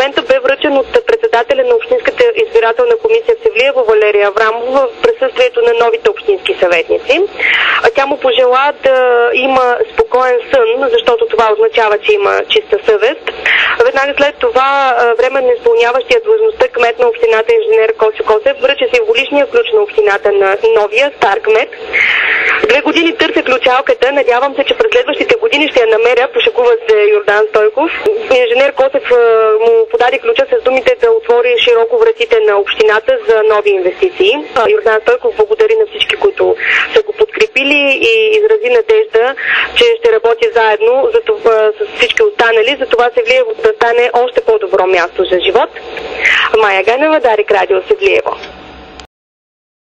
документа бе връчен от председателя на Общинската избирателна комисия в Севлиево Валерия Аврамова в присъствието на новите общински съветници. Тя му пожела да има спокоен сън, защото това означава, че има чиста съвест. Веднага след това временно изпълняващия длъжността кмет на общината инженер Косьо Косев връчи символичния ключ на общината на новия стар кмет. 2 години търся ключалката, надявам се, че през следващите години ще я намеря, пошегува се Йордан Стойков. Инженер Косев му подаде ключа с думите да отвори широко вратите на общината за нови инвестиции. Йордан Стойков благодари на всички, които са го подкрепили и изрази надежда, че ще работи заедно с всички останали, за това Севлиево да стане още по-добро място за живот. Майя Ганева, Дарик Радио, Севлиево.